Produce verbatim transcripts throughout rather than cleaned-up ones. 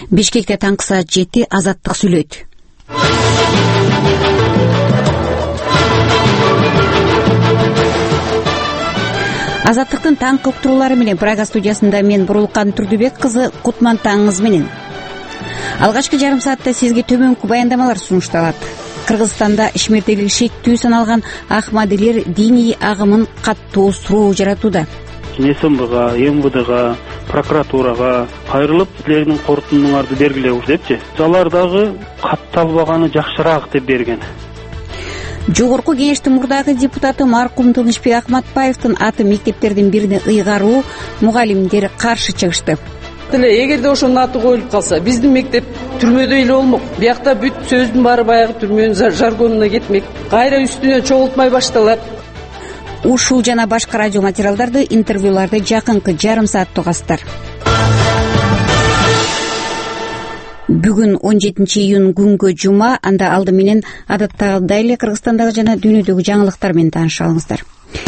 Бишкекте таңкы саат жети Азаттык сүйлөйт. Азаттыктын таңкы уктуруулары менен Прага студиясында мен Бурулкан Турдубек кызы, кутман таңыңыз менен. Алгачкы жарым саатта сизге төмөнкү баяндамалар сунушталат. Кыргызстанда ишмердүүлүгү шектүү саналган Ахмадилер диний агымын каттуу суроо жаратууда. СМБга, МВДга, прокуратурага кайрылып, силердин корутундуңарды бергиле депчи. Алар дагы катталбаганы жакшыраак деп берген. Жогорку кеңештин мурдагы депутаты маркум Тынычбек Акматбаевдин аты мектептердин бирине ыйгаруу мугалимдер каршы чыгышты. Эгерде ошонун аты коюлуп калса, биздин мектеп түрмөдө эле болмок. Биякта бүт сөздүн баары баягы түрмөнүн жаргонуна кетмек. Кайра үстүнө чогултмай башталат. Ушул жана башка радио материалдарды, интервьюларды жакынкы жарым саатта угасыздар. Бүгүн он жетинчи июнь күнгө жума, анда алды менен адаттагыдай эле Кыргызстандагы жана дүйнөдөгү жаңылыктар менен тааныша алыңыздар.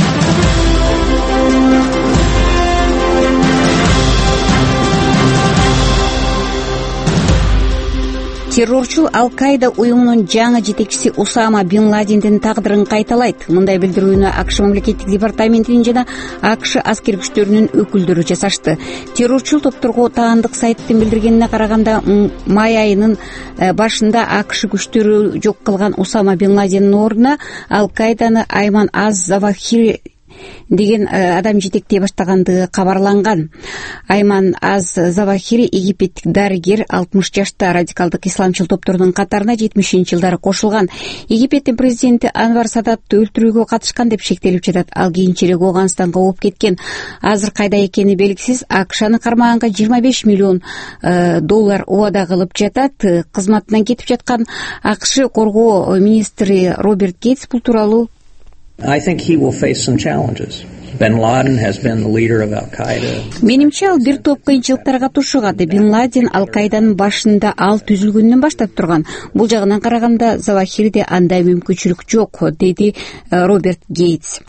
Террорчу Ал-Каида уюмунун жаңы жетекчиси Усама бин Ладендин тагдырын кайталайт. Мындай билдирүүнү АКШ мамлекеттик департаментинин жана АКШ аскер күчтөрүнүн өкүлдөрү жасашты. Террорчул топторго таандык сайттын билдиргенине караганда, май айынын башында АКШ күчтөрү жок кылган Усама бин Ладендин ордуна Ал-Каиданы Айман аз-Завахири деген адам жетектей баштагандыгы кабарланган. Айман аз-Завахири египеттик дарыгер, алтымыш жашта, радикалдык исламчыл топтордун катарына жетимишинчи жылдары кошулган. Египеттин президенти Анвар Садатты өлтүрүүгө катышкан деп шектелип жатат. Ал кийинчерээк Ооганстанга ооп кеткен. Азыр кайда экени белгисиз. АКШны кармаганга жыйырма беш миллион доллар убада кылып жатат. Кызматынан кетип жаткан АКШ коргоо министри Роберт Гейтс бул тууралуу I think he will face some challenges. Bin Laden has been the leader of Al-Qaeda. Менимче, ал бир топ кыйынчылыктарга тушугат. Бин Ладен Ал-Каиданын башында ал түзүлгөндөн баштап турган. Бул жагынан караганда Завахирде андай мүмкүнчүлүк жок, деди Роберт Гейтс.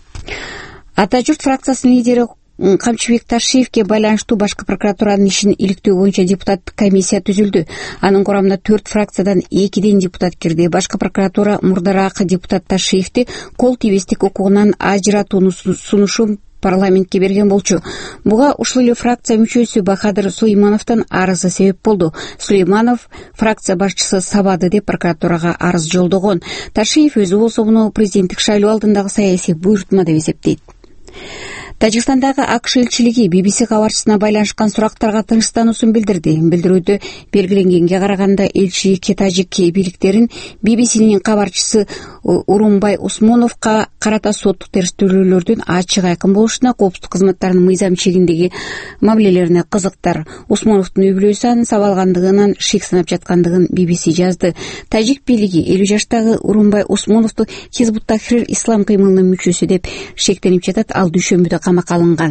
Ата журт фракциясынын лидери Камчыбек Ташиевке байланыштуу башкы прокуратуранын ишин иликтөө боюнча депутаттык комиссия түзүлдү. Анын курамына төрт фракциядан экиден депутат кирди. Башкы прокуратура мурдараак депутат Ташиевди кол тийбестик укугунан ажыратууну сунушун парламентке берген болчу. Буга ушул эле фракция мүчөсү Бахадыр Сулеймановдун арызы себеп болду. Сулейманов фракция башчысы сабады деп прокуратурага арыз жолдогон. Ташиев өзү болсо муну президенттик шайлоо алдындагы саясий буйрутма деп эсептейт. Тажикстандагы АКШ элчилиги би би си кабарчысына байланышкан сурактарга тынчтаnuусун билдирди. Билдирүүдө белгиленгенге караганда элчиликке тажик бийликтерин би би синин кабарчысы Урунбай Усмоновго карата соттук териштирүүлөрдүн ачык айкын болушуна, коопсуздук кызматтарынын мыйзам чегиндеги мамилелерине кызыктар. Усмоновдун үй-бүлөсү аны сабалгандыгынан шек санап жаткандыгын би би си жазды. Тажик бийлиги элүү жаштагы Урунбай Усмоновду Хизбут Тахрир ислам кыймылынын мүчөсү деп шектенип жатат. Ал дүйшөмбүдө камакка алынган.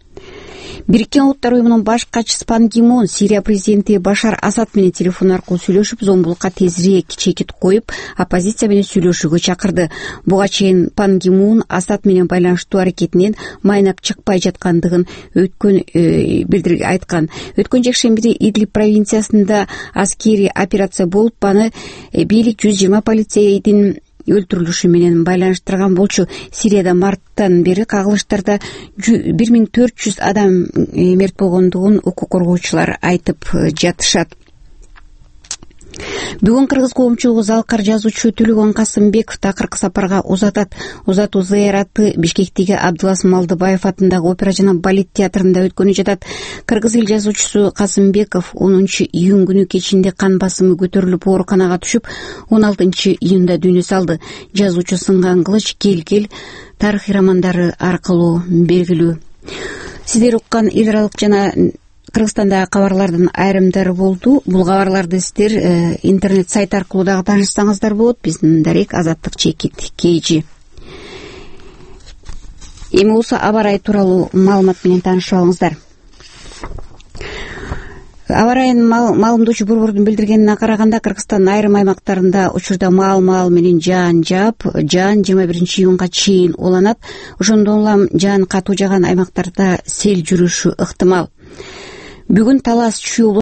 Бириккен Улуттар уюмунун баш катчысы Пан Ги Мун Сирия президенти Башар Асад менен телефон аркылуу сүйлөшүп, зомбулукка тезирээк чекит коюп, оппозиция менен сүйлөшүүгө чакырды. Буга чейин Пан Ги Мун Асад менен байланыштуу аракетинен майнап чыкпай жаткандыгын өткөн э, билдирген айткан. Өткөн жекшембиде Идлиб провинциясында аскери операция болуп, аны э, бийлик жүз жыйырма полицейдин өлтүрүлүшү менен байланыштырган болчу. Сирияда марттан бери кагылыштарда бир миң төрт жүз адам мерт болгондугун укук коргоочулар айтып жатышат. Бүгүн кыргыз коомчулугу залкар жазуучу Төлөгөн Касымбеков такыркы сапарга узатат. Узатуу зыяраты Бишкектеги Абдылас Малдыбаев атындагы опера жана балет театрында өткөнү жатат. Кыргыз эл жазуучусу Касымбеков онунчу июнь күнү кечинде кан басымы көтөрүлүп ооруканага түшүп, он алтынчы июнда дүйнө салды. Жазуучу Сынган кылыч, Кел кел тарыхый романдары аркылуу белгилүү. Сиздер уккан эл аралык жана Кыргызстандагы кабарлардын айрымдары болду. Бул кабарларды сиздер э, интернет сайт аркылуу дагы таанышсаңыздар болот. Биздин дарек Азаттык чекит kg. Эми болсо аба ырайы тууралуу маалымат менен таанышып алыңыздар. Аба ырайын маалымдоочу борбордун билдиргенине караганда, Кыргызстандын айрым аймактарында учурда маал-маал менен жаан жаап, жаан жыйырма биринчи июнга чейин уланат. Ошондон улам жаан катуу жаган аймактарда сел жүрүшү ыктымал. Бүгүн Талас Чүй